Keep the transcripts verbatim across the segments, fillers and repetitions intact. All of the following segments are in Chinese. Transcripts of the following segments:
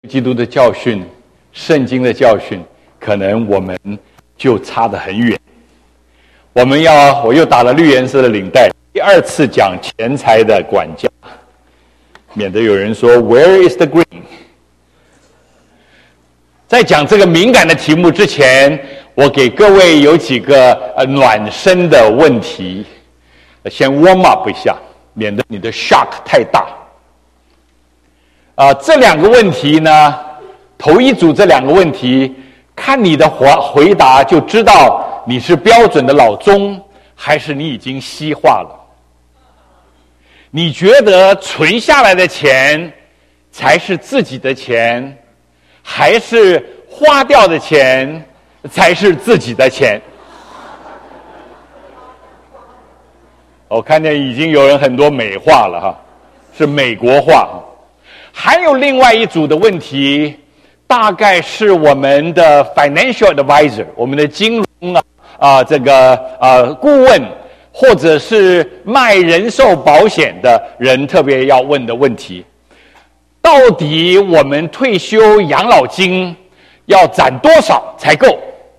基督的教训、圣经的教训，可能我们就差得很远。我们要，我又打了绿颜色的领带，第二次讲钱财的管家，免得有人说 Where is the green？ 在讲这个敏感的题目之前，我给各位有几个呃暖身的问题，先 warm up 一下，免得你的 shock 太大。啊、呃，这两个问题呢，头一组这两个问题，看你的回回答就知道你是标准的老中，还是你已经西化了。你觉得存下来的钱才是自己的钱，还是花掉的钱才是自己的钱？我看见已经有人很多美化了哈，是美国化。还有另外一组的问题，大概是我们的 financial advisor， 我们的金融啊啊这个啊顾问，或者是卖人寿保险的人特别要问的问题。到底我们退休养老金要攒多少才够？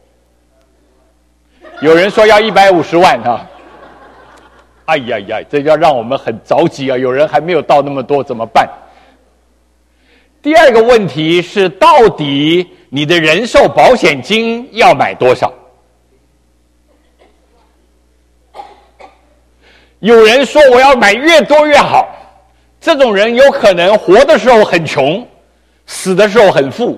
有人说要一百五十万啊！哎呀呀，这要让我们很着急啊！有人还没有到那么多，怎么办？第二个问题是，到底你的人寿保险金要买多少？有人说我要买越多越好，这种人有可能活的时候很穷，死的时候很富。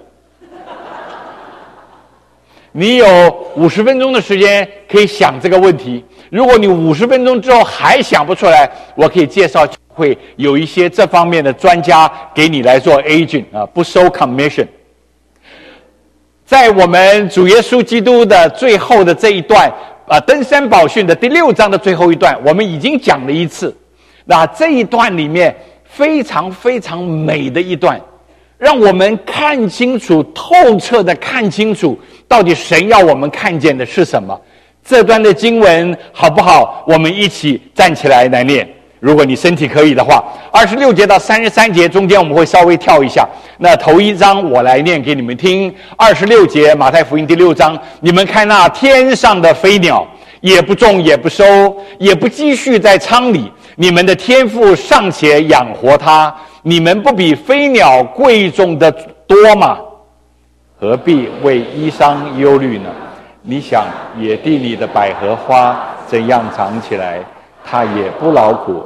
你有五十分钟的时间可以想这个问题，如果你五十分钟之后还想不出来，我可以介绍会有一些这方面的专家给你来做 agent 啊，不收 commission。在我们主耶稣基督的最后的这一段啊，登山宝训的第六章的最后一段，我们已经讲了一次。那这一段里面非常非常美的一段，让我们看清楚，透彻的看清楚，到底神要我们看见的是什么。这段的经文好不好？我们一起站起来来念。如果你身体可以的话，二十六节到三十三节中间我们会稍微跳一下。那头一章我来念给你们听。二十六节，马太福音第六章，你们看那天上的飞鸟，也不种也不收，也不积蓄在仓里，你们的天父尚且养活它，你们不比飞鸟贵重的多吗？何必为衣裳忧虑呢？你想野地里的百合花怎样长起来，它也不劳苦。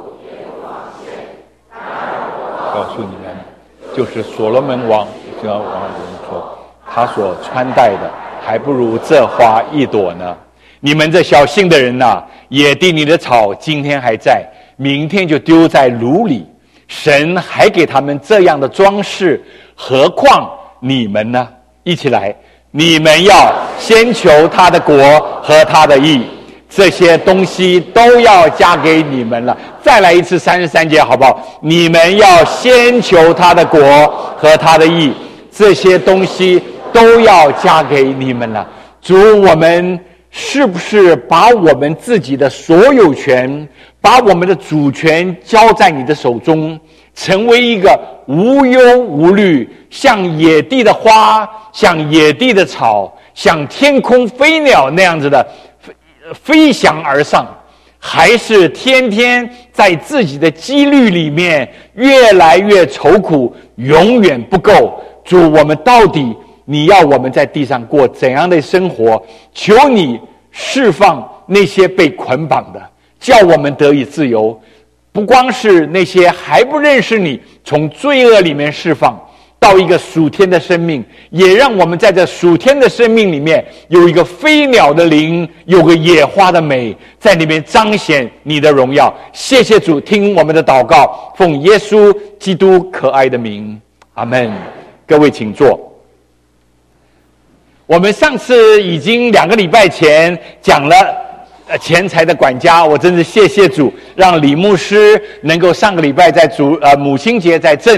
告诉你们，就是所罗门王就要王人说，他所穿戴的还不如这花一朵呢。你们这小信的人呐、啊，野地里的草今天还在，明天就丢在炉里。神还给他们这样的装饰，何况你们呢？一起来，你们要先求他的国和他的义，这些东西都要加给你们了。再来一次三十三节好不好？你们要先求他的国和他的义，这些东西都要加给你们了。主，我们是不是把我们自己的所有权，把我们的主权交在你的手中，成为一个无忧无虑，像野地的花，像野地的草，像天空飞鸟那样子的飞翔而上，还是天天在自己的几率里面越来越愁苦，永远不够？主，我们到底你要我们在地上过怎样的生活？求你释放那些被捆绑的，叫我们得以自由。不光是那些还不认识你，从罪恶里面释放到一个属天的生命，也让我们在这属天的生命里面有一个飞鸟的灵，有个野花的美，在里面彰显你的荣耀。谢谢主，听我们的祷告，奉耶稣基督可爱的名，阿们。各位请坐。我们上次已经两个礼拜前讲了呃钱财的管家，我真是谢谢主，让李牧师能够上个礼拜在主呃母亲节在这里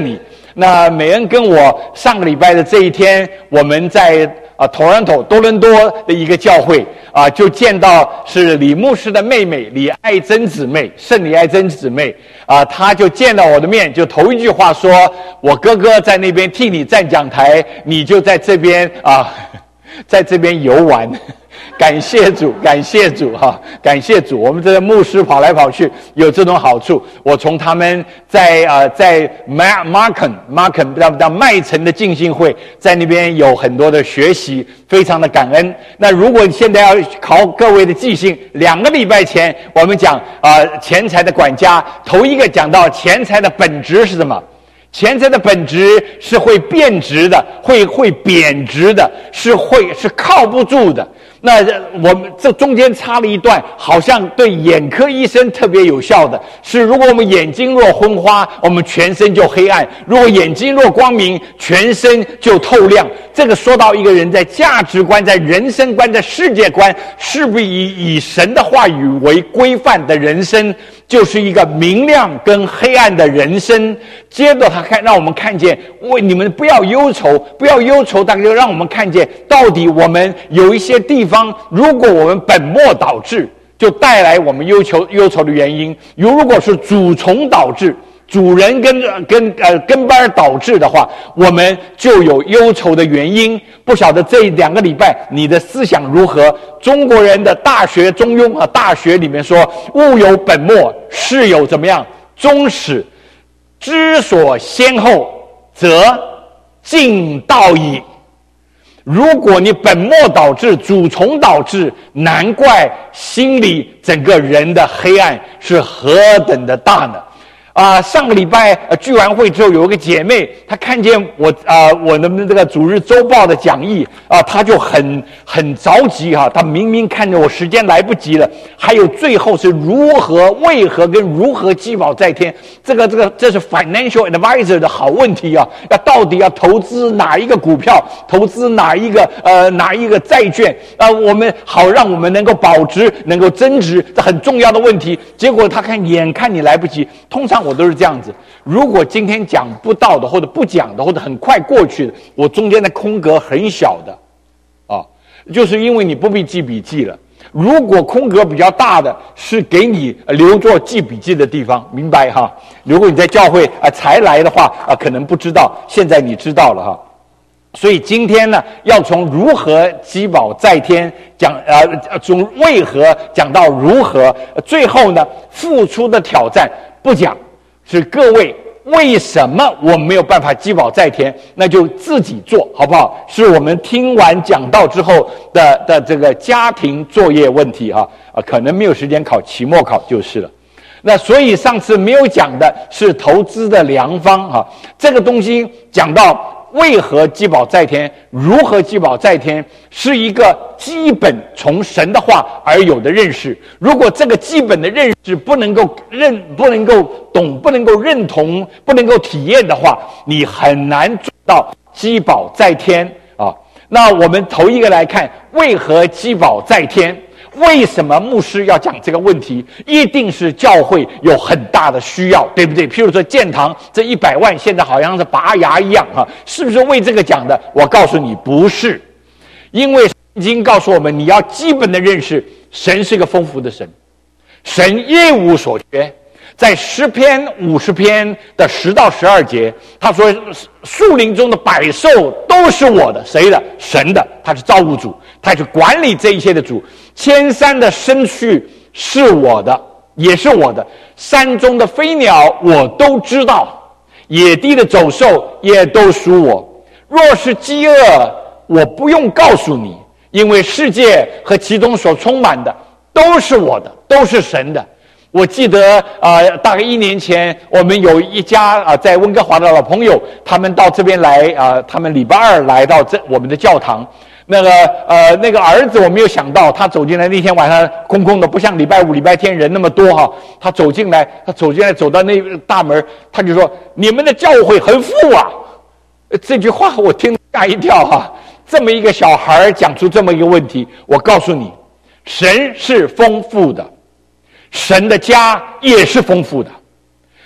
那美恩跟我上个礼拜的这一天，我们在啊 Toronto 多伦多的一个教会啊，就见到是李牧师的妹妹李爱珍姊妹，圣李爱珍姊妹啊，她就见到我的面，就头一句话说：“我哥哥在那边替你站讲台，你就在这边啊，在这边游玩。”感谢主，感谢主哈，感谢主！我们这个牧师跑来跑去有这种好处。我从他们在啊、呃、在 Markham Markham 不到麦城的浸信会，在那边有很多的学习，非常的感恩。那如果现在要考各位的记性，两个礼拜前我们讲啊、呃、钱财的管家，头一个讲到钱财的本质是什么？钱财的本质是会变质的，会会贬值的，是会是靠不住的。那我们这中间插了一段，好像对眼科医生特别有效的是，如果我们眼睛若昏花，我们全身就黑暗；如果眼睛若光明，全身就透亮。这个说到一个人在价值观、在人生观、在世界观，是不是以以神的话语为规范的人生，就是一个明亮跟黑暗的人生。接着他看，让我们看见，为你们不要忧愁，不要忧愁，大概就让我们看见，到底我们有一些地方，如果我们本末倒置，就带来我们忧愁忧愁的原因；如果是主从导致，主人跟跟呃跟班导致的话，我们就有忧愁的原因。不晓得这两个礼拜你的思想如何？中国人的大学中庸啊，大学里面说，物有本末，事有怎么样终始，知所先后，则近道矣。如果你本末倒置，主从导致，难怪心里整个人的黑暗是何等的大呢？啊、呃，上个礼拜呃聚完会之后，有一个姐妹，她看见我啊、呃、我的这个主日周报的讲义啊、呃，她就很很着急哈、啊，她明明看着我时间来不及了，还有最后是如何、为何跟如何积宝在天，这个这个这是 financial advisor 的好问题啊，要到底要投资哪一个股票，投资哪一个呃哪一个债券啊、呃，我们好让我们能够保值、能够增值，这很重要的问题。结果她看眼看你来不及，通常我都是这样子，如果今天讲不到的，或者不讲的，或者很快过去的，我中间的空格很小的啊，就是因为你不必记笔记了。如果空格比较大的，是给你留作记笔记的地方，明白哈？如果你在教会啊才来的话啊，可能不知道，现在你知道了哈。所以今天呢，要从如何积宝在天讲，呃，从为何讲到如何，最后呢，付出的挑战不讲。是各位，为什么我没有办法积宝在天？那就自己做好不好？是我们听完讲道之后的的这个家庭作业问题哈啊，可能没有时间考期末考就是了。那所以上次没有讲的是投资的良方哈，这个东西讲到为何积宝在天，如何积宝在天，是一个基本从神的话而有的认识。如果这个基本的认识不能够认、不能够懂、不能够认同、不能够体验的话，你很难做到积宝在天啊。那我们头一个来看，为何积宝在天？为什么牧师要讲这个问题？一定是教会有很大的需要，对不对？譬如说建堂这一百万，现在好像是拔牙一样哈，是不是为这个讲的？我告诉你，不是，因为圣经告诉我们，你要基本的认识，神是个丰富的神，神一无所缺。在诗篇五十篇的十到十二节，他说树林中的百兽都是我的，谁的？神的，他是造物主，他是管理这一切的主。千山的牲畜是我的，也是我的，山中的飞鸟我都知道，野地的走兽也都属我。若是饥饿，我不用告诉你，因为世界和其中所充满的都是我的，都是神的。我记得啊、呃，大概一年前，我们有一家啊、呃、在温哥华的老朋友，他们到这边来啊、呃，他们礼拜二来到这我们的教堂。那个呃那个儿子，我没有想到，他走进来那天晚上空空的，不像礼拜五、礼拜天人那么多哈。他走进来，他走进来，走到那大门，他就说：“你们的教会很富啊！”这句话我听吓一跳哈。这么一个小孩讲出这么一个问题，我告诉你，神是丰富的。神的家也是丰富的，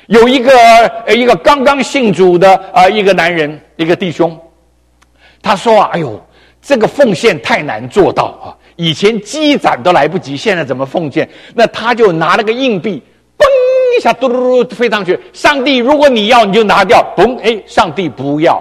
有一个呃一个刚刚信主的啊、呃、一个男人，一个弟兄，他说啊，哎呦，这个奉献太难做到啊，以前积攒都来不及，现在怎么奉献？那他就拿了个硬币，嘣一下嘟嘟嘟飞上去，上帝，如果你要你就拿掉，嘣，哎，上帝不要。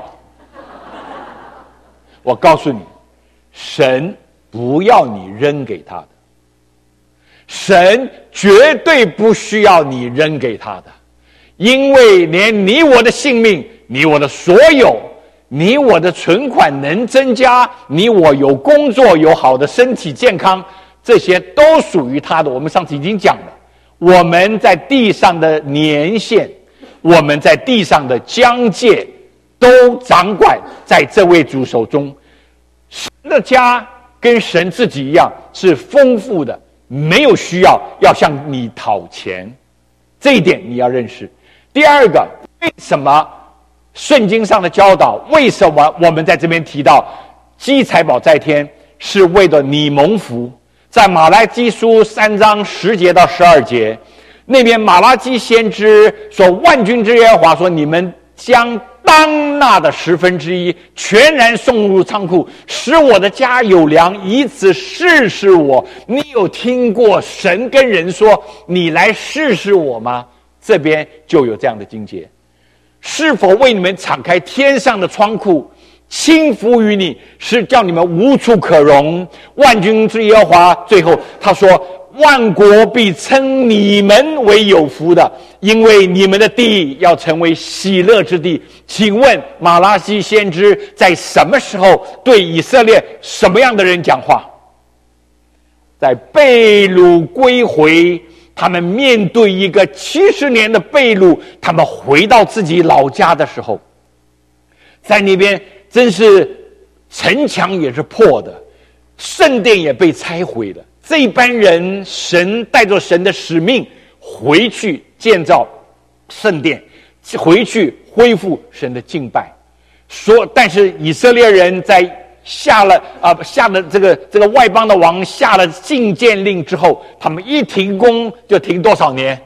我告诉你，神不要你扔给他的，神绝对不需要你扔给他的。因为连你我的性命，你我的所有，你我的存款能增加，你我有工作，有好的身体健康，这些都属于他的。我们上次已经讲了，我们在地上的年限，我们在地上的疆界，都掌管在这位主手中。神的家跟神自己一样，是丰富的，没有需要要向你讨钱，这一点你要认识。第二个，为什么圣经上的教导，为什么我们在这边提到积财宝在天，是为了你蒙福？在马拉基书三章十节到十二节，那边马拉基先知说，万军之耶和华说，你们将当纳的十分之一全然送入仓库，使我的家有粮，以此试试我。你有听过神跟人说，你来试试我吗？这边就有这样的经节，是否为你们敞开天上的仓库，倾福于你，是叫你们无处可容？万军之耶和华，最后他说，万国必称你们为有福的，因为你们的地要成为喜乐之地。请问马拉基先知在什么时候对以色列什么样的人讲话？在被掳归回，他们面对一个七十年的被掳，他们回到自己老家的时候，在那边真是城墙也是破的，圣殿也被拆毁了。这一班人，神带着神的使命回去建造圣殿，回去恢复神的敬拜。说，但是以色列人在下了啊、呃、下了这个这个外邦的王下了禁建令之后，他们一停工就停多少年？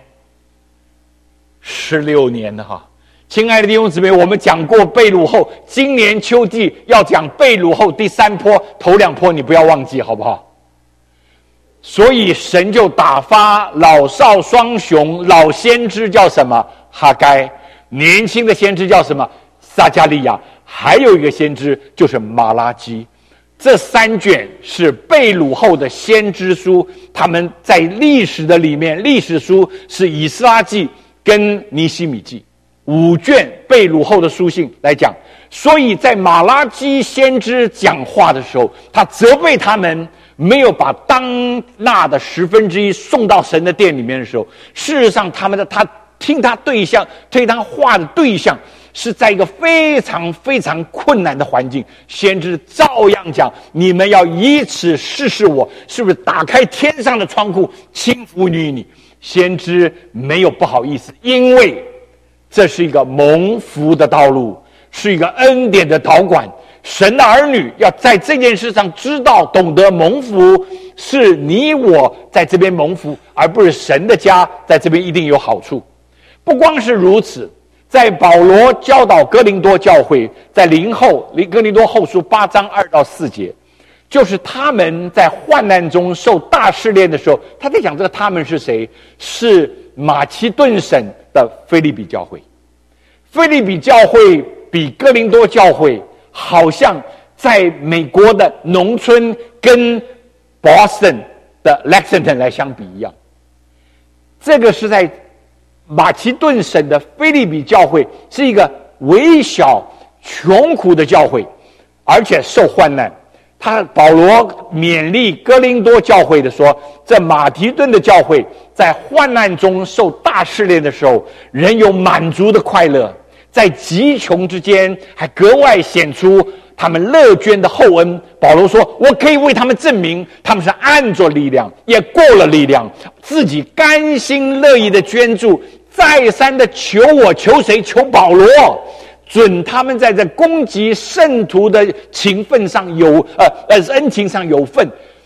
十六年了哈！亲爱的弟兄姊妹，我们讲过被掳后，今年秋季要讲被掳后第三波，头两波你不要忘记，好不好？所以神就打发老少双雄，老先知叫什么？哈该，年轻的先知叫什么？撒迦利亚，还有一个先知就是马拉基。这三卷是被掳后的先知书，他们在历史的里面，历史书是以斯拉记跟尼希米记，五卷被掳后的书信来讲。所以在马拉基先知讲话的时候，他责备他们没有把当纳的十分之一送到神的殿里面的时候，事实上他们的他听他对象听他话的对象是在一个非常非常困难的环境，先知照样讲，你们要以此试试我，是不是打开天上的窗户倾福于你？先知没有不好意思，因为这是一个蒙福的道路，是一个恩典的导管。神的儿女要在这件事上知道懂得蒙福，是你我在这边蒙福，而不是神的家在这边一定有好处。不光是如此，在保罗教导哥林多教会，在林后哥林多后书八章二到四节，就是他们在患难中受大试炼的时候，他在讲这个他们是谁？是马其顿省的腓立比教会。腓立比教会比哥林多教会好像在美国的农村跟 Boston 的 Lexington 来相比一样。这个是在马其顿省的腓立比教会，是一个微小穷苦的教会，而且受患难。他保罗勉励哥林多教会的说，这马其顿的教会在患难中受大试炼的时候，仍有满足的快乐，在极穷之间还格外显出他们乐捐的厚恩。保罗说，我可以为他们证明，他们是按着力量，也过了力量，自己甘心乐意的捐助，再三的求我，求谁？求保罗，准他们在这攻击圣徒的情分上有呃呃恩情上有份。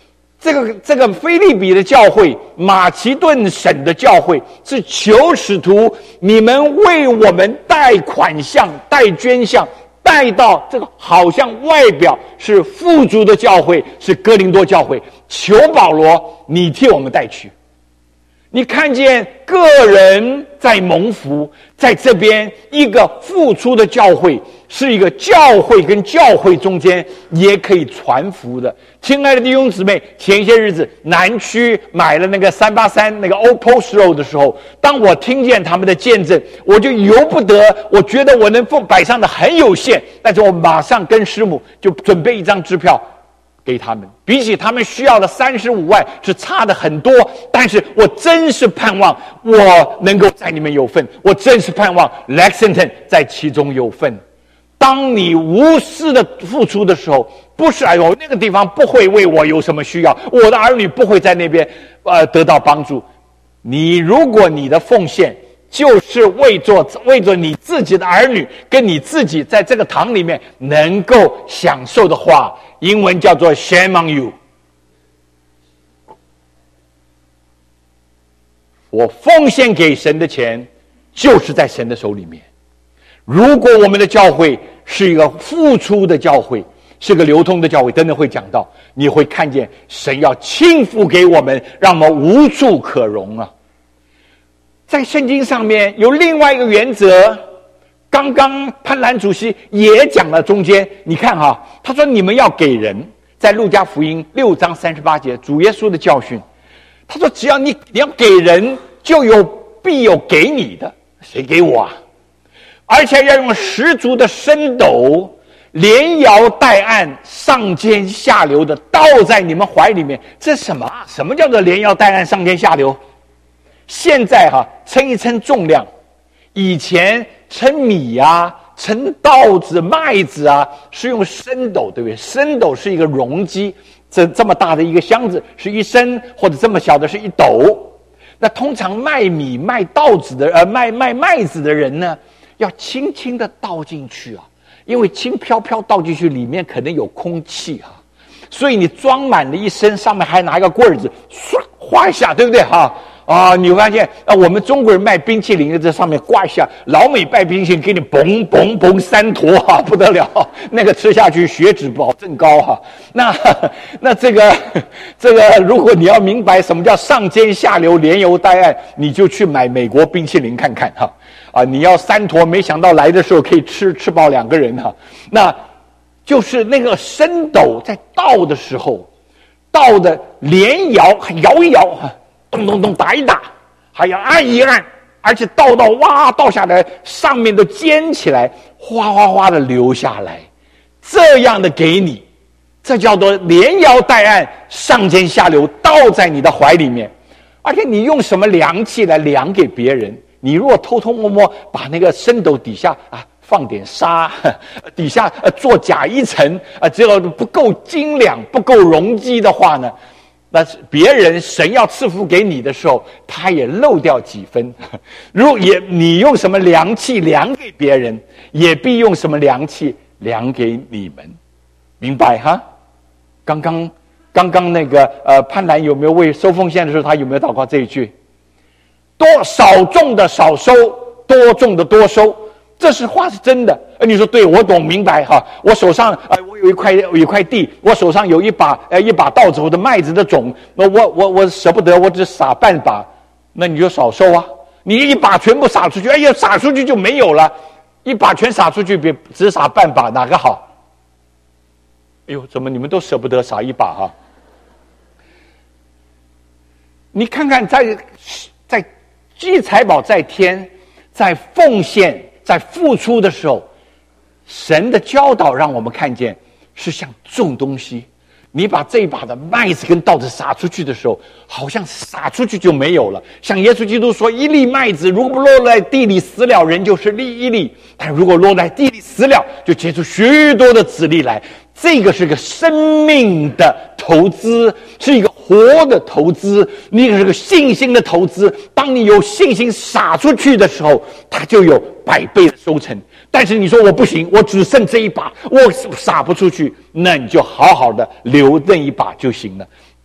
这个这个腓立比的教会，马其顿省的教会，是求使徒你们为我们带款项、带捐项，带到这个好像外表是富足的教会，是哥林多教会，求保罗你替我们带去。你看见个人在蒙福，在这边一个付出的教会，是一个教会跟教会中间也可以传福的。亲爱的弟兄姊妹，前些日子南区买了那个三八三那个 Old Post Road 的时候，当我听见他们的见证，我就由不得，我觉得我能摆上的很有限，但是我马上跟师母就准备一张支票给他们，比起他们需要的三十五万是差的很多，但是我真是盼望我能够在你们有份，我真是盼望 Lexington 在其中有份。当你无私的付出的时候，不是哎呦那个地方不会为我有什么需要，我的儿女不会在那边呃得到帮助。你如果你的奉献就是为做为着你自己的儿女跟你自己在这个堂里面能够享受的话，英文叫做 shame on you。 我奉献给神的钱就是在神的手里面。如果我们的教会是一个付出的教会，是个流通的教会，真的会讲到，你会看见神要倾覆给我们，让我们无处可容啊。在圣经上面有另外一个原则，刚刚潘兰主席也讲了中间，你看哈、啊，他说你们要给人，在路加福音六章三十八节，主耶稣的教训，他说只要你你要给人，就有必有给你的，谁给我啊？而且要用十足的升斗，连摇带按，上尖下流的倒在你们怀里面。这是什么？什么叫做连摇带按，上尖下流？现在哈、啊，称一称重量，以前称米啊、称稻子、麦子啊，是用升斗，对不对？升斗是一个容积，这这么大的一个箱子是一升，或者这么小的是一斗。那通常卖米、卖稻子的，呃，卖卖麦子的人呢，要轻轻的倒进去啊，因为轻飘飘倒进去，里面可能有空气啊，所以你装满了一升，上面还拿一个棍子，唰划一下，对不对哈？啊，你会发现啊，我们中国人卖冰淇淋在上面挂一下，老美卖冰淇淋给你嘣嘣嘣三坨哈、啊，不得了，那个吃下去血脂保证高哈、啊。那那这个这个，如果你要明白什么叫上尖下流、连摇带按，你就去买美国冰淇淋看看哈。啊，你要三坨，没想到来的时候可以吃吃饱两个人哈。那就是那个升斗在倒的时候，倒的连摇摇一摇哈。咚咚咚打一打，还要按一按，而且倒到哇倒下来，上面都尖起来，哗哗哗的流下来，这样的给你，这叫做连摇带按，上尖下流，倒在你的怀里面。而且你用什么量器来量给别人？你如果偷偷摸摸把那个升斗底下啊放点沙，底下呃做假一层啊，这个不够斤两，不够容积的话呢？那别人神要赐福给你的时候，他也漏掉几分。如也你用什么量器量给别人，也必用什么量器量给你们，明白哈？刚刚刚刚那个呃潘兰有没有为收奉献的时候，他有没有祷告这一句？多少种的少收，多种的多收。这是话是真的，你说对，我懂明白哈。我手上呃，我有一块有一块地，我手上有一把呃一把稻子或者麦子的种，那我我我舍不得，我只撒半把，那你就少收啊。你一把全部撒出去，哎呀，撒出去就没有了，一把全撒出去比只撒半把哪个好？哎呦，怎么你们都舍不得撒一把哈？你看看在在积财宝在天，在奉献。在付出的时候，神的教导让我们看见是像种东西，你把这一把的麦子跟稻子撒出去的时候，好像撒出去就没有了。像耶稣基督说，一粒麦子如果落在地里死了，人就是粒一粒；但如果落在地里死了，就结出许多的子粒来。这个是个生命的投资，是一个活的投资，那个是个信心的投资。当你有信心撒出去的时候，它就有百倍的收成。但是你说我不行，我只剩这一把，我撒不出去，那你就好好的留那一把就行了。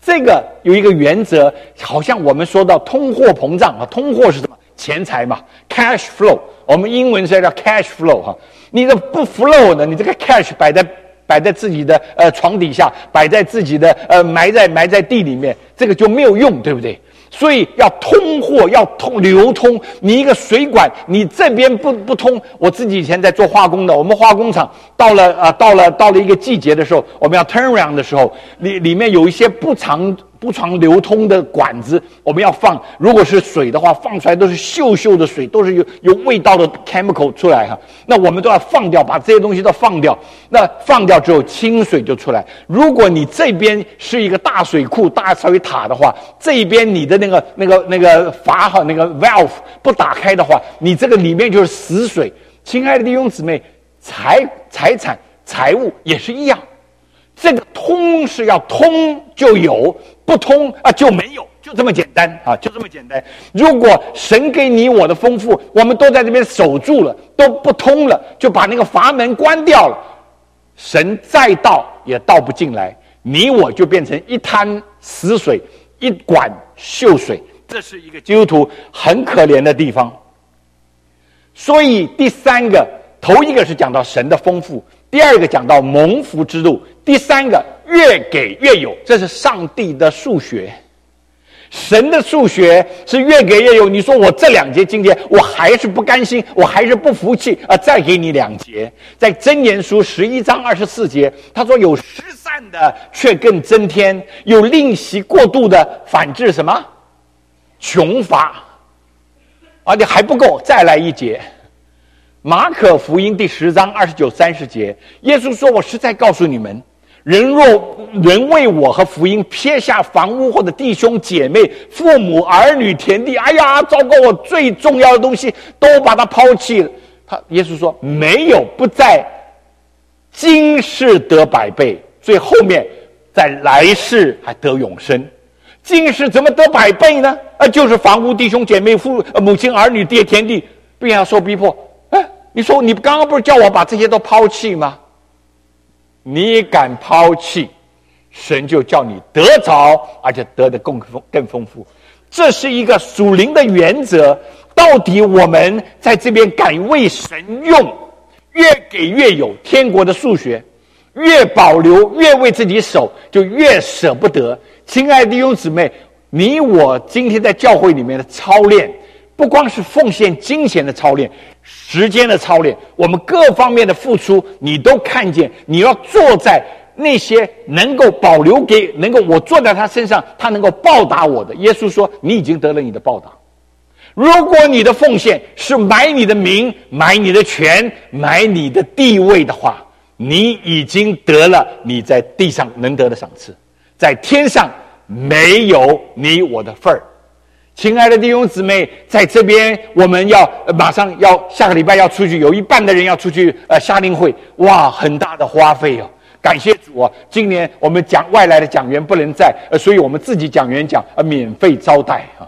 这个有一个原则，好像我们说到通货膨胀啊，通货是什么？钱财嘛 ，cash flow， 我们英文是叫 cash flow 哈。你的不 flow 呢？你这个 cash 摆在摆在自己的呃床底下，摆在自己的呃埋在埋在地里面，这个就没有用，对不对？所以要通货，要通流通。你一个水管，你这边不不通。我自己以前在做化工的，我们化工厂到了啊、呃，到了到了一个季节的时候，我们要 turn around 的时候，里里面有一些不常不常流通的管子，我们要放。如果是水的话，放出来都是锈锈的水，都是有有味道的 chemical 出来哈。那我们都要放掉，把这些东西都放掉。那放掉之后，清水就出来。如果你这边是一个大水库、大水塔的话，这一边你的那个那个那个阀哈那个 valve 不打开的话，你这个里面就是死水。亲爱的弟兄姊妹，财财产财物也是一样。这个通是要通就有，不通啊就没有，就这么简单啊，就这么简单。如果神给你我的丰富，我们都在这边守住了，都不通了，就把那个阀门关掉了，神再倒也倒不进来，你我就变成一滩死水，一管锈水。这是一个基督徒很可怜的地方。所以第三个，头一个是讲到神的丰富，第二个讲到蒙福之路，第三个越给越有，这是上帝的数学。神的数学是越给越有。你说我这两节经节我还是不甘心，我还是不服气啊，再给你两节。在箴言书十一章二十四节，他说有失散的却更增添，有吝惜过度的反致什么穷乏啊，你还不够，再来一节。马可福音第十章二十九三十节，耶稣说，我实在告诉你们，人若人为我和福音撇下房屋或者弟兄姐妹、父母儿女田地，哎呀糟糕，我最重要的东西都把它抛弃了。他耶稣说，没有不在今世得百倍，最后面在来世还得永生。今世怎么得百倍呢？啊，就是房屋、弟兄姐妹、父母亲儿女地田地，不要受逼迫。哎，你说你刚刚不是叫我把这些都抛弃吗？你敢抛弃，神就叫你得着，而且得的更丰更丰富。这是一个属灵的原则。到底我们在这边敢为神用，越给越有，天国的数学，越保留越为自己守，就越舍不得。亲爱的弟兄姊妹，你我今天在教会里面的操练，不光是奉献金钱的操练，时间的操练，我们各方面的付出，你都看见。你要坐在那些能够保留给，能够我坐在他身上，他能够报答我的。耶稣说，你已经得了你的报答。如果你的奉献是买你的名、买你的权、买你的地位的话，你已经得了你在地上能得的赏赐，在天上没有你我的份儿。亲爱的弟兄姊妹，在这边我们要、呃、马上要下个礼拜要出去，有一半的人要出去呃夏令会，哇，很大的花费哦。感谢主啊！今年我们讲外来的讲员不能在，呃，所以我们自己讲员讲呃免费招待啊。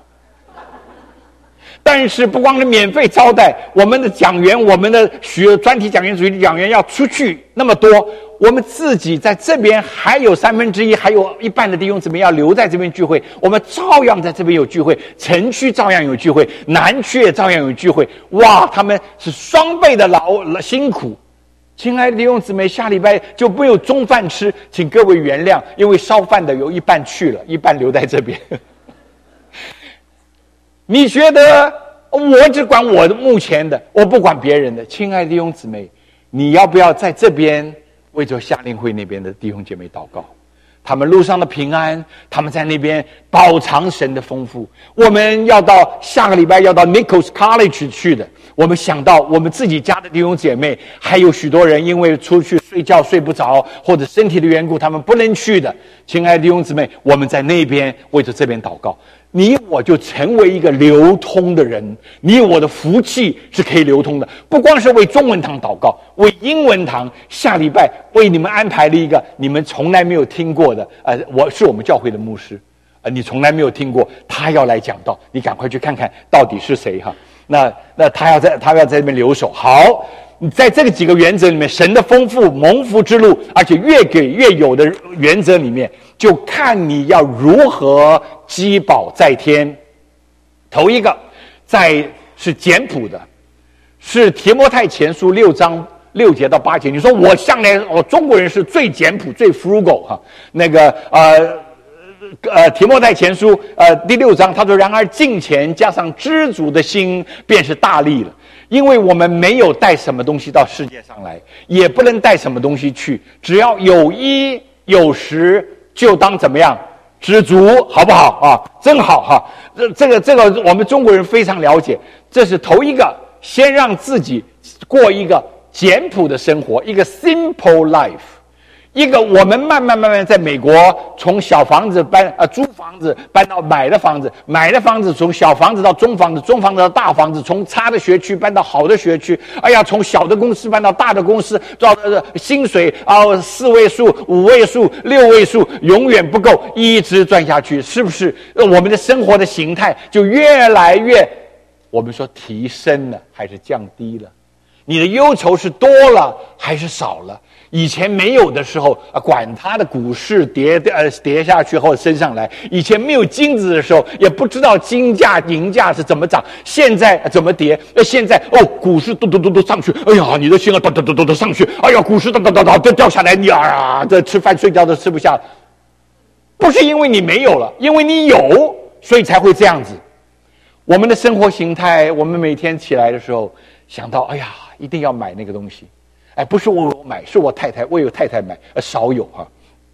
但是不光是免费招待，我们的讲员，我们的学专题讲员、主题讲员要出去那么多，我们自己在这边还有三分之一，还有一半的弟兄姊妹要留在这边聚会，我们照样在这边有聚会，城区照样有聚会，南区也照样有聚会。哇，他们是双倍的劳辛苦。亲爱的弟兄姊妹，下礼拜就没有中饭吃，请各位原谅，因为烧饭的有一半去了，一半留在这边。你觉得我只管我的目前的，我不管别人的？亲爱的弟兄姊妹，你要不要在这边为着夏令会那边的弟兄姐妹祷告？他们路上的平安，他们在那边饱尝神的丰富。我们要到下个礼拜要到 Nichols College 去的，我们想到我们自己家的弟兄姐妹，还有许多人因为出去睡觉睡不着，或者身体的缘故，他们不能去的。亲爱的弟兄姊妹，我们在那边为着这边祷告。你我就成为一个流通的人，你我的福气是可以流通的。不光是为中文堂祷告，为英文堂下礼拜为你们安排了一个你们从来没有听过的，呃，我是我们教会的牧师，呃，你从来没有听过，他要来讲道，你赶快去看看到底是谁哈。 那那他要在他要在这边留守。好，在这个几个原则里面，神的丰富蒙福之路，而且越给越有的原则里面，就看你要如何积宝在天。头一个，在是简朴的，是提摩太前书六章六节到八节。你说我向来我中国人是最简朴最 frugal 哈，那个呃呃提摩太前书呃第六章他说，然而敬虔加上知足的心便是大利了。因为我们没有带什么东西到世界上来，也不能带什么东西去，只要有衣有食，就当怎么样？知足，好不好啊？真好哈！这这个这个，我们中国人非常了解。这是头一个，先让自己过一个简朴的生活，一个 simple life。一个我们慢慢慢慢在美国从小房子搬呃租房子搬到买的房子，买的房子从小房子到中房子，中房子到大房子，从差的学区搬到好的学区，哎呀，从小的公司搬到大的公司，到呃薪水啊、呃、四位数、五位数、六位数，永远不够，一直赚下去，是不是？我们的生活的形态就越来越，我们说提升了还是降低了？你的忧愁是多了还是少了？以前没有的时候啊，管它的股市跌呃跌下去或者升上来。以前没有金子的时候，也不知道金价银价是怎么涨，现在怎么跌？呃，现在哦，股市嘟嘟嘟嘟上去，哎呀，你的心啊嘟嘟嘟嘟嘟上去，哎呀，股市哒哒哒哒掉掉下来，你啊，这吃饭睡觉都吃不下。不是因为你没有了，因为你有，所以才会这样子。我们的生活形态，我们每天起来的时候想到，哎呀，一定要买那个东西。哎，不是我买，是我太太为我太太买，呃，少有哈、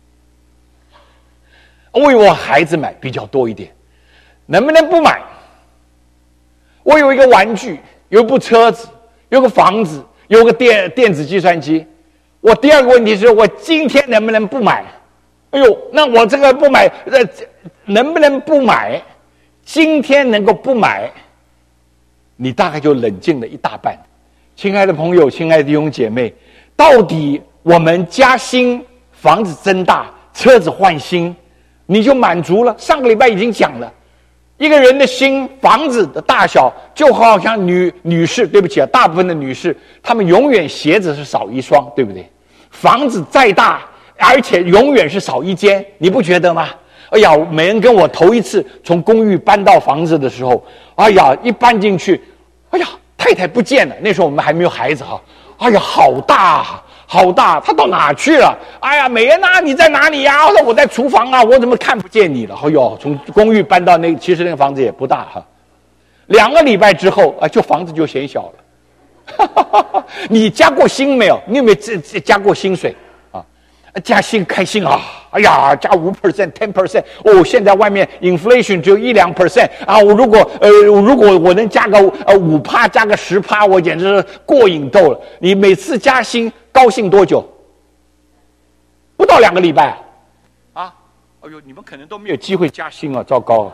啊。为我孩子买比较多一点，能不能不买？我有一个玩具，有一部车子，有个房子，有个电电子计算机。我第二个问题是我今天能不能不买？哎呦，那我这个不买，呃，能不能不买？今天能够不买，你大概就冷静了一大半。亲爱的朋友，亲爱的弟兄姐妹，到底我们加薪、房子增大、车子换新，你就满足了？上个礼拜已经讲了，一个人的心、房子的大小，就好像女女士，对不起啊，大部分的女士，她们永远鞋子是少一双，对不对？房子再大，而且永远是少一间，你不觉得吗？哎呀，美人跟我头一次从公寓搬到房子的时候，哎呀，一搬进去，哎呀。太太不见了，那时候我们还没有孩子哈。哎呀，好大好大，她到哪去了？哎呀，美人啊，你在哪里呀？我说我在厨房啊，我怎么看不见你了？哎呦，从公寓搬到那个，其实那个房子也不大哈。两个礼拜之后啊，就房子就显小了。你加过薪没有？你有没有加过薪水啊？加薪开心啊！哎呀，加五 percent、ten percent， 哦，现在外面 inflation 只有一两 percent 啊！我如果呃，如果我能加个呃五趴，加个十趴，我简直是过瘾透了。你每次加薪高兴多久？不到两个礼拜啊！哎呦，你们可能都没有机会加薪啊！糟糕了！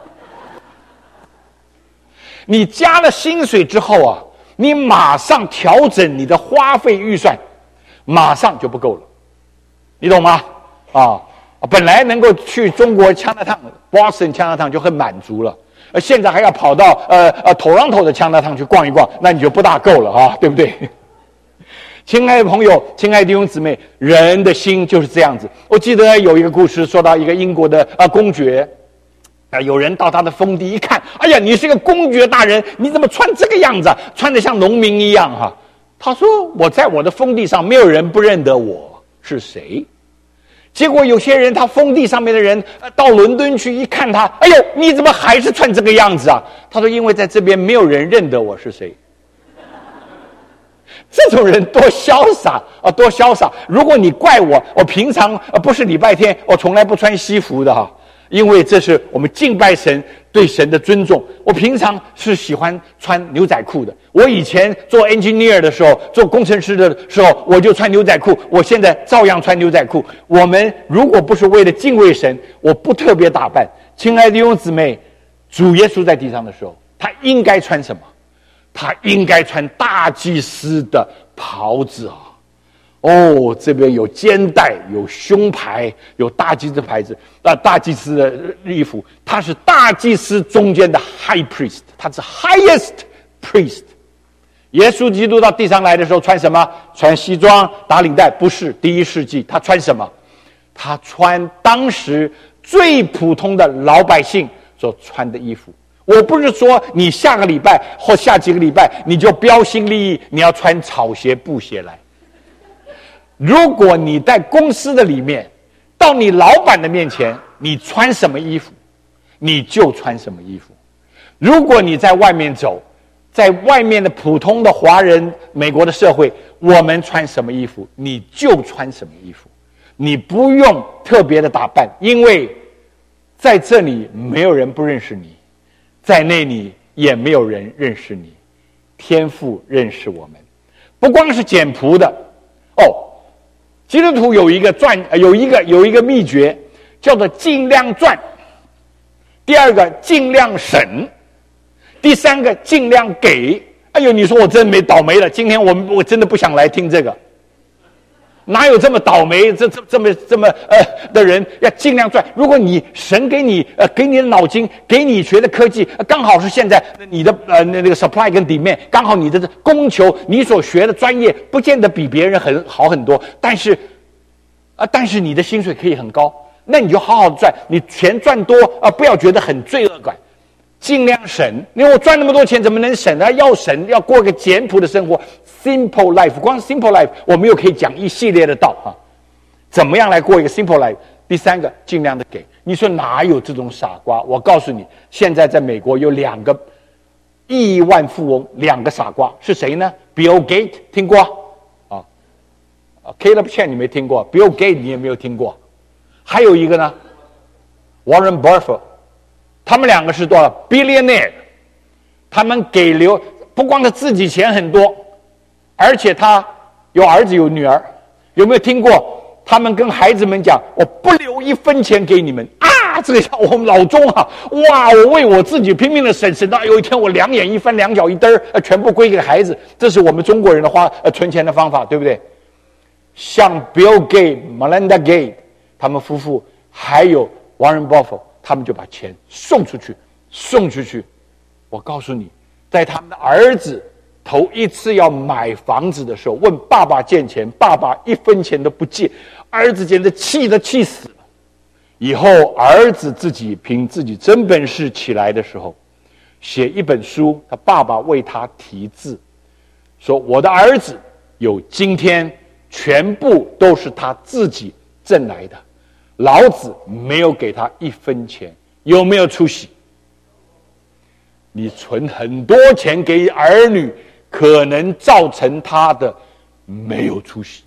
你加了薪水之后啊，你马上调整你的花费预算，马上就不够了，你懂吗？啊！本来能够去中国枪大烫 Boston 枪大烫就很满足了，而现在还要跑到呃呃 Toronto 的枪大烫去逛一逛，那你就不大够了啊，对不对？亲爱的朋友，亲爱的弟兄姊妹，人的心就是这样子。我记得有一个故事，说到一个英国的啊、呃、公爵啊、呃，有人到他的封地一看，哎呀，你是个公爵大人，你怎么穿这个样子啊？穿得像农民一样哈、啊。他说：“我在我的封地上，没有人不认得我是谁。”结果有些人，他封地上面的人到伦敦去一看他，哎呦，你怎么还是穿这个样子啊？他说：“因为在这边没有人认得我是谁。”这种人多潇洒啊，多潇洒！如果你怪我，我平常呃不是礼拜天，我从来不穿西服的哈，因为这是我们敬拜神对神的尊重。我平常是喜欢穿牛仔裤的。我以前做 engineer 的时候，做工程师的时候，我就穿牛仔裤。我现在照样穿牛仔裤。我们如果不是为了敬畏神，我不特别打扮。亲爱的弟兄姊妹，主耶稣在地上的时候，他应该穿什么？他应该穿大祭司的袍子啊！哦，这边有肩带，有胸牌，有大祭司的牌子，啊，大祭司的衣服。他是大祭司中间的 high priest， 他是 highest priest。耶稣基督到地上来的时候穿什么？穿西装打领带？不是，第一世纪他穿什么？他穿当时最普通的老百姓所穿的衣服。我不是说你下个礼拜或下几个礼拜你就标新立异，你要穿草鞋布鞋来。如果你在公司的里面，到你老板的面前，你穿什么衣服，你就穿什么衣服。如果你在外面走，在外面的普通的华人美国的社会，我们穿什么衣服你就穿什么衣服，你不用特别的打扮，因为在这里没有人不认识你，在那里也没有人认识你，天父认识我们。不光是简朴的哦，基督徒有一个传有一个有一个秘诀，叫做尽量赚，第二个尽量省，第三个尽量给。哎呦，你说我真没倒霉了，今天我我真的不想来听这个。哪有这么倒霉这这这么这么呃的人？要尽量赚。如果你神给你呃给你的脑筋，给你学的科技，呃、刚好是现在你的呃那个 supply 跟 demand， 刚好你的供求，你所学的专业不见得比别人很好很多，但是啊、呃，但是你的薪水可以很高，那你就好好赚，你钱赚多啊、呃，不要觉得很罪恶感。尽量省，因为我赚那么多钱怎么能省呢？要省，要过个简朴的生活 ，simple life。光 simple life， 我们又可以讲一系列的道啊，怎么样来过一个 simple life？ 第三个，尽量的给。你说哪有这种傻瓜？我告诉你，现在在美国有两个亿万富翁，两个傻瓜是谁呢 ？Bill Gates 听过啊？啊 ，Caleb Chen 你没听过 ，Bill Gates 你也没有听过，还有一个呢 ，Warren Buffett。他们两个是多少 billionaire， 他们给留不光是自己钱很多，而且他有儿子有女儿。有没有听过他们跟孩子们讲，我不留一分钱给你们啊？这个我们老钟啊，哇，我为我自己拼命的省，省到有一天我两眼一翻两脚一蹬儿，全部归给孩子。这是我们中国人的花呃存钱的方法，对不对？像 Bill Gates、Melinda Gates 他们夫妇，还有 Warren Buffett，他们就把钱送出去，送出去。我告诉你，在他们的儿子头一次要买房子的时候，问爸爸借钱，爸爸一分钱都不借，儿子简直气得气死了。以后儿子自己凭自己真本事起来的时候，写一本书，他爸爸为他题字，说我的儿子有今天，全部都是他自己挣来的。老子没有给他一分钱，有没有出息？你存很多钱给儿女，可能造成他的没有出息。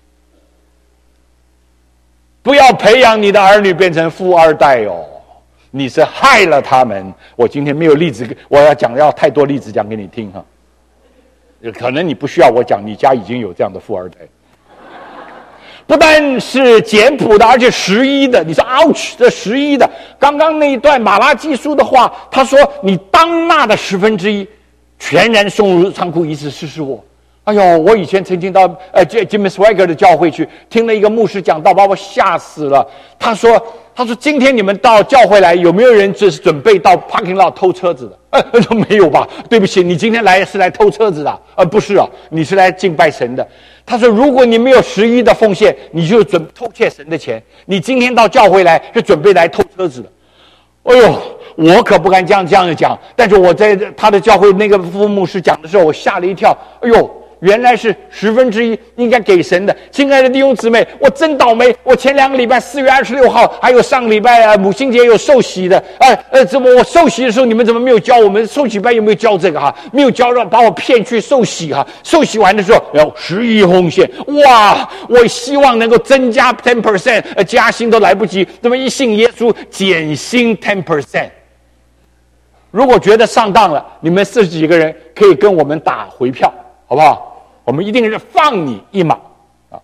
不要培养你的儿女变成富二代哦，你是害了他们。我今天没有例子，我要讲要太多例子讲给你听哈。可能你不需要我讲，你家已经有这样的富二代。不但是简朴的，而且十一的。你说 ouch， 这十一的。刚刚那一段马拉基书的话，他说你当纳的十分之一，全然送入仓库，以此试试我。哎呦，我以前曾经到呃 Jimmy Swaggart 的教会去听了一个牧师讲道，把我吓死了。他说他说今天你们到教会来，有没有人只是准备到 parking lot 偷车子的？呃，说没有吧？对不起，你今天来是来偷车子的？呃，不是啊，你是来敬拜神的。他说如果你没有十一的奉献，你就准偷窃神的钱。你今天到教会来是准备来偷车子的。哎呦，我可不敢这样这样的讲，但是我在他的教会那个副牧师讲的时候，我吓了一跳。哎呦，原来是十分之一应该给神的。亲爱的弟兄姊妹，我真倒霉！我前两个礼拜四月二十六号，还有上个礼拜啊母亲节有受洗的，呃呃，怎么我受洗的时候你们怎么没有教我们？受洗班有没有教这个哈？没有教，让把我骗去受洗哈。受洗完的时候要十一奉献，哇！我希望能够增加 ten percent， 呃，加薪都来不及，这么一信耶稣减薪 ten percent。如果觉得上当了，你们四十几个人可以跟我们打回票，好不好？我们一定是放你一马啊！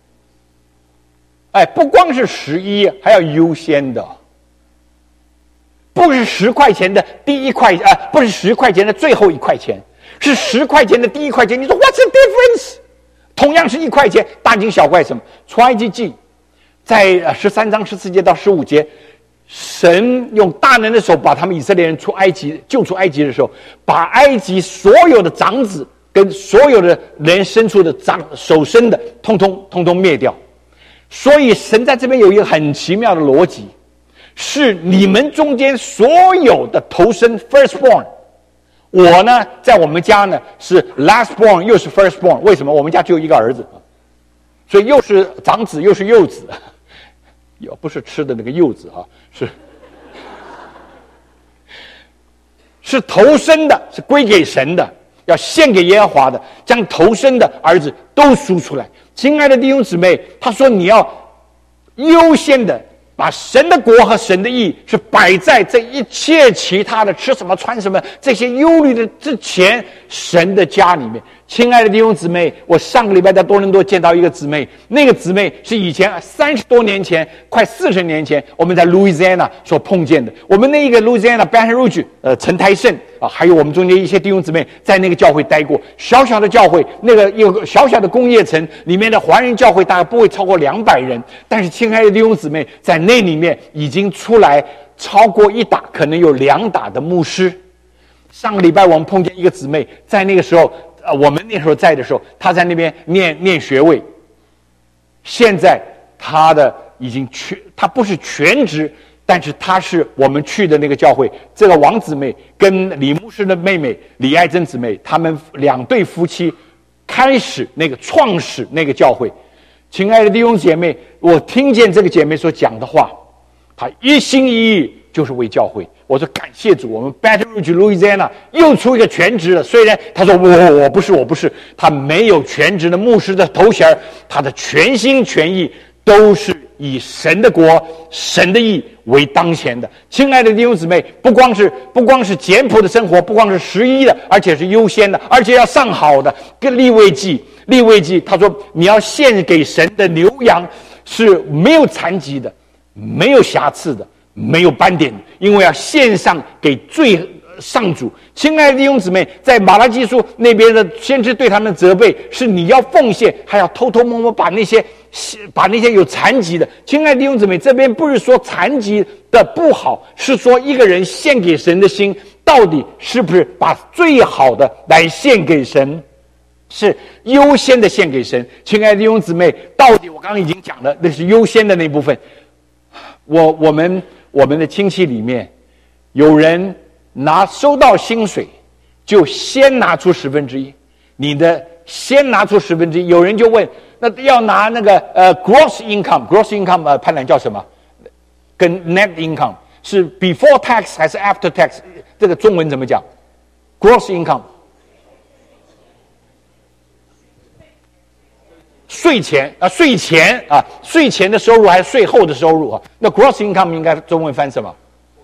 哎，不光是十一，还要优先的，不是十块钱的第一块，呃，不是十块钱的最后一块钱，是十块钱的第一块钱。你说 What's the difference？ 同样是一块钱，大惊小怪什么？出埃及记在十三章十四节到十五节， 神用大能的手把他们以色列人出埃及救出埃及的时候，把埃及所有的长子跟所有的人生出的长手生的通通通通灭掉。所以神在这边有一个很奇妙的逻辑，是你们中间所有的头生 firstborn， 我呢在我们家呢是 lastborn 又是 firstborn。 为什么？我们家只有一个儿子，所以又是长子又是幼子，又不是吃的那个柚子啊，是是头生的，是归给神的，要献给耶和华的，将头生的儿子都赎出来。亲爱的弟兄姊妹，他说你要优先的把神的国和神的义是摆在这一切其他的吃什么穿什么这些忧虑的之前，神的家里面。亲爱的弟兄姊妹，我上个礼拜在多伦多见到一个姊妹，那个姊妹是以前三十多年前快四十年前我们在 Louisiana 所碰见的。我们那一个 Louisiana Baton Rouge 呃陈台胜啊，还有我们中间一些弟兄姊妹在那个教会待过。小小的教会，那个有个小小的工业城里面的华人教会大概不会超过两百人，但是亲爱的弟兄姊妹，在那里面已经出来超过一打可能有两打的牧师。上个礼拜我们碰见一个姊妹，在那个时候呃，我们那时候在的时候，她在那边念念学位。现在她的已经全，她不是全职，但是她是我们去的那个教会，这个王姊妹跟李牧师的妹妹李爱珍姊妹，他们两对夫妻开始那个创始那个教会。亲爱的弟兄姐妹，我听见这个姐妹所讲的话，她一心一意就是为教会。我说感谢主，我们 Baton Rouge Louisiana 又出一个全职了。虽然他说我我不是我不是，他没有全职的牧师的头衔，他的全心全意都是以神的国、神的义为当前的。亲爱的弟兄姊妹，不光是不光是简朴的生活，不光是十一的，而且是优先的，而且要上好的。跟利未记，利未记他说你要献给神的牛羊是没有残疾的，没有瑕疵的，没有斑点，因为要献上给最上主。亲爱的弟兄姊妹，在马拉基书那边的先知对他们的责备是你要奉献，还要偷偷摸摸把那些把那些有残疾的。亲爱的弟兄姊妹，这边不是说残疾的不好，是说一个人献给神的心到底是不是把最好的来献给神，是优先的献给神。亲爱的弟兄姊妹，到底我刚刚已经讲了，那是优先的那部分。我我们我们的亲戚里面有人拿收到薪水就先拿出十分之一，你的先拿出十分之一。有人就问，那要拿那个呃 gross income gross income 呃判断叫什么？跟 net income 是 before tax 还是 after tax？ 这个中文怎么讲 ？gross income 税前啊，税前啊，税前的收入还是税后的收入啊？那 gross income 应该中文翻什么？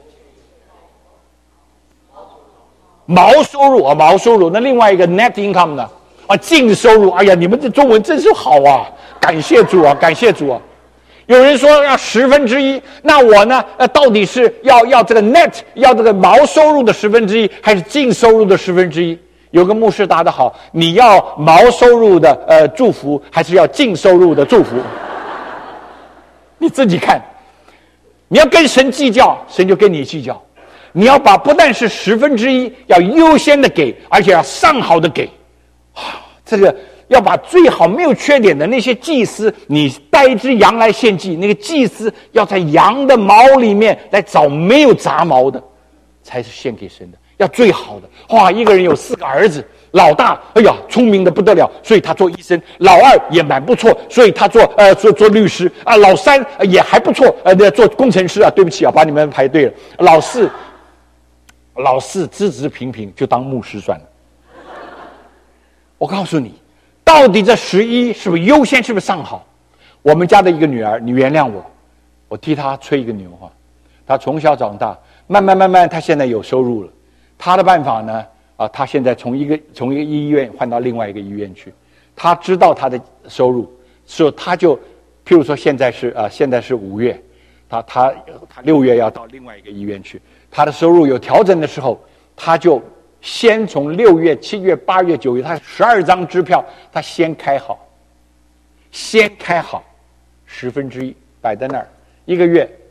毛收入啊，毛收入。那另外一个 net income 呢？啊，净收入。哎呀，你们这中文真是好啊！感谢主啊，感谢主啊！有人说要十分之一，那我呢？呃，到底是要要这个 net， 要这个毛收入的十分之一，还是净收入的十分之一？有个牧师答得好，你要毛收入的呃祝福，还是要净收入的祝福？你自己看。你要跟神计较，神就跟你计较。你要把不但是十分之一要优先的给，而且要上好的给。啊，这个要把最好没有缺点的那些祭司，你带一只羊来献祭，那个祭司要在羊的毛里面来找没有杂毛的，才是献给神的。要最好的。哇，一个人有四个儿子，老大哎呀聪明的不得了，所以他做医生；老二也蛮不错，所以他做呃做做律师啊；老三、呃、也还不错，呃做工程师啊。对不起啊，把你们排队了。老四，老四资质平平，就当牧师算了。我告诉你，到底这十一是不是优先，是不是上好？我们家的一个女儿，你原谅我，我替她吹一个牛哈。她从小长大，慢慢慢慢，她现在有收入了。他的办法呢？啊，他现在从一个从一个医院换到另外一个医院去，他知道他的收入，所以他就，譬如说现在是啊，现在是五月，他他他六月要到另外一个医院去，他的收入有调整的时候，他就先从六月、七月、八月、九月，他十二张支票，他先开好，先开好，十分之一摆在那儿，一个月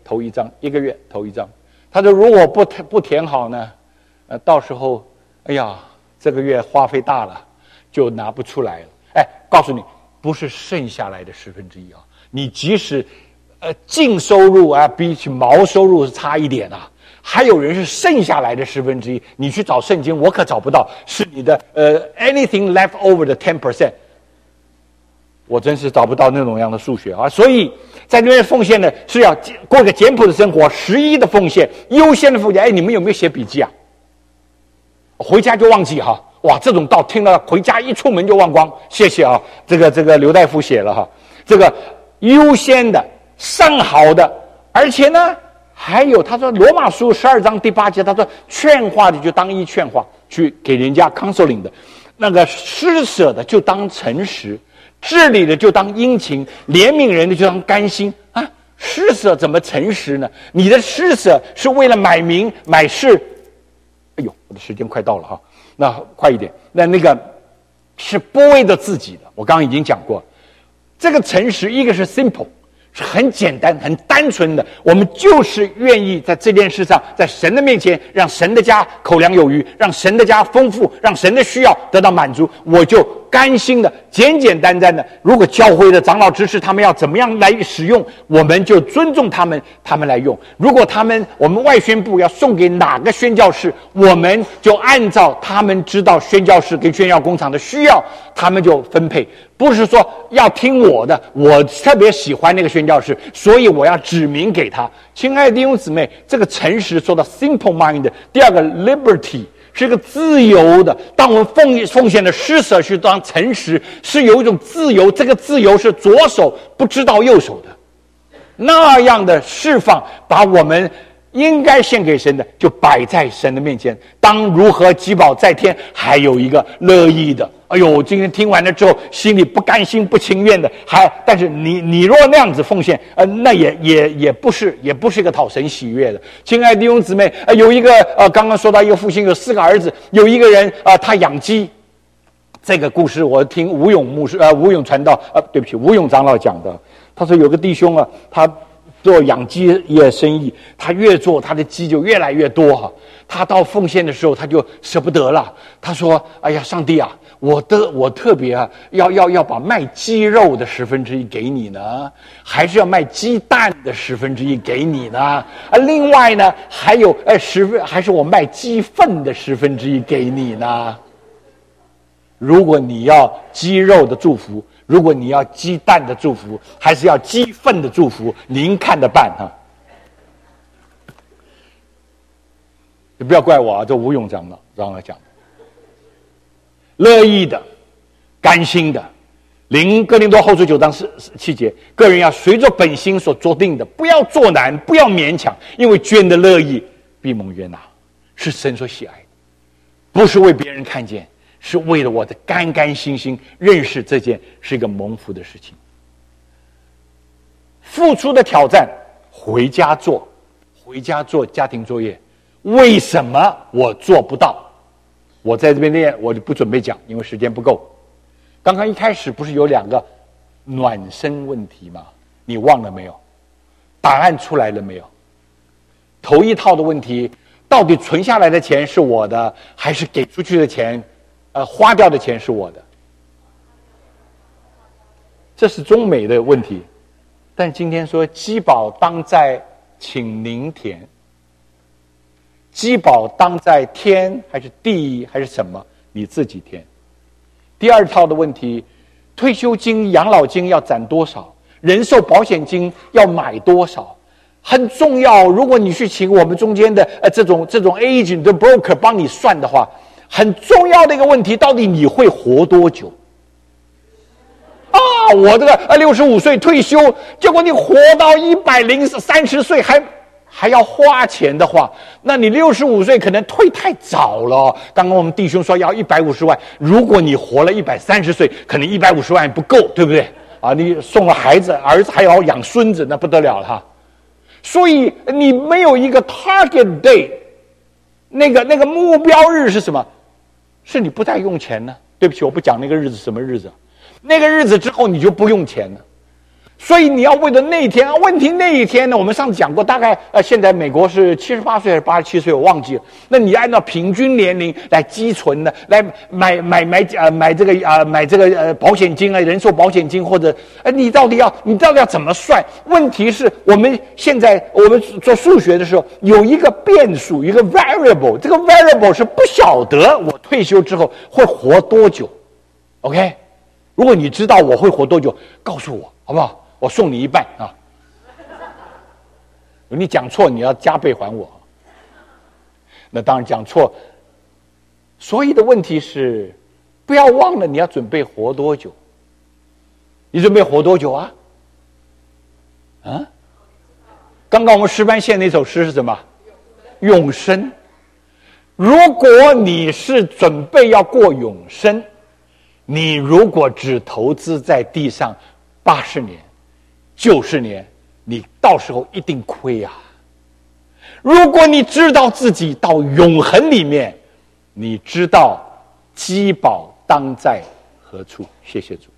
投一张，一个月投一张。他说如果不不填好呢，呃，到时候，哎呀，这个月花费大了，就拿不出来了。哎，告诉你，不是剩下来的十分之一啊，你即使呃净收入啊，比起毛收入是差一点啊。还有人是剩下来的十分之一，你去找圣经，我可找不到，是你的呃 anything left over 的 ten percent， 我真是找不到那种样的数学啊！所以在这边奉献呢，是要过个简朴的生活，十一的奉献，优先的奉献。哎，你们有没有写笔记啊？回家就忘记哈，哇，这种道听了回家一出门就忘光，谢谢啊！这个这个刘大夫写了哈，这个优先的、上好的，而且呢。还有，他说罗马书十二章第八节，他说劝化的就当一劝化，去给人家 counseling 的，那个施舍的就当诚实，治理的就当殷勤，怜悯人的就当甘心啊。施舍怎么诚实呢？你的施舍是为了买名买势。哎呦，我的时间快到了哈，那快一点。那那个是不为着自己的，我刚刚已经讲过，这个诚实一个是 simple。是很简单很单纯的，我们就是愿意在这件事上，在神的面前让神的家口粮有余，让神的家丰富，让神的需要得到满足，我就甘心的简简单单的。如果教会的长老执事他们要怎么样来使用，我们就尊重他们，他们来用。如果他们我们外宣部要送给哪个宣教士，我们就按照他们知道宣教士跟宣教工厂的需要，他们就分配。不是说要听我的，我特别喜欢那个宣教士，所以我要指明给他。亲爱的弟兄姊妹，这个诚实说到 simple mind， 第二个 liberty 是个自由的。当我们奉奉献的施舍去当诚实，是有一种自由，这个自由是左手不知道右手的，那样的释放，把我们应该献给神的就摆在神的面前。当如何积宝在天，还有一个乐意的。哎呦，今天听完了之后，心里不甘心、不情愿的，还但是你你若那样子奉献，呃，那也也也不是也不是一个讨神喜悦的。亲爱的弟兄姊妹，呃，有一个呃，刚刚说到一个父亲有四个儿子，有一个人啊、呃，他养鸡。这个故事我听吴勇牧师呃吴勇传道呃，对不起，吴勇长老讲的。他说有个弟兄啊，他做养鸡业生意，他越做他的鸡就越来越多哈。他到奉献的时候，他就舍不得了。他说：“哎呀，上帝啊，我的我特别啊，要要要把卖鸡肉的十分之一给你呢，还是要卖鸡蛋的十分之一给你呢？啊，另外呢，还有哎十分，还是我卖鸡粪的十分之一给你呢？如果你要鸡肉的祝福，如果你要鸡蛋的祝福，还是要鸡粪的祝福，您看着办哈。”你不要怪我啊，这吴勇长老长老讲的，乐意的、甘心的。林哥林多后书九章七节，个人要随着本心所做定的，不要做难，不要勉强，因为捐的乐意必蒙悦纳，是神所喜爱的，不是为别人看见，是为了我的甘甘心心认识这件是一个蒙福的事情。付出的挑战，回家做，回家做家庭作业。为什么我做不到？我在这边练，我就不准备讲，因为时间不够。刚刚一开始不是有两个暖身问题吗？你忘了没有？答案出来了没有？头一套的问题，到底存下来的钱是我的，还是给出去的钱，呃，花掉的钱是我的？这是中美的问题。但今天说积宝当在请您填。积宝当在天还是地还是什么？你自己填。第二套的问题，退休金、养老金要攒多少？人寿保险金要买多少？很重要。如果你去请我们中间的呃这种这种 agent 的 broker 帮你算的话，很重要的一个问题，到底你会活多久？啊，我这个呃六十五岁退休，结果你活到一百零三十岁还。还要花钱的话，那你六十五岁可能退太早了。刚刚我们弟兄说要一百五十万，如果你活了一百三十岁，可能一百五十万不够，对不对？啊，你送了孩子，儿子还要养孙子，那不得了了哈。所以你没有一个 target day， 那个那个目标日是什么？是你不再用钱呢？对不起，我不讲那个日子什么日子，那个日子之后你就不用钱了。 所以你要为了那一天，问题那一天呢？我们上次讲过，大概呃，现在美国是七十八岁还是八十七岁，我忘记了。那你按照平均年龄来积存的，来买买买呃买这个啊、呃、买这个呃保险金啊，人寿保险金或者呃，你到底要你到底要怎么算？问题是我们现在我们做数学的时候有一个变数，一个 variable， 这个 variable 是不晓得我退休之后会活多久。OK， 如果你知道我会活多久，告诉我好不好？我送你一半啊！你讲错，你要加倍还我。那当然讲错。所以的问题是，不要忘了你要准备活多久。你准备活多久啊？啊？刚刚我们诗班献那首诗是什么？永生。如果你是准备要过永生，你如果只投资在地上八十年。九十年，你到时候一定亏啊！如果你知道自己到永恒里面，你知道积宝当在何处？谢谢主。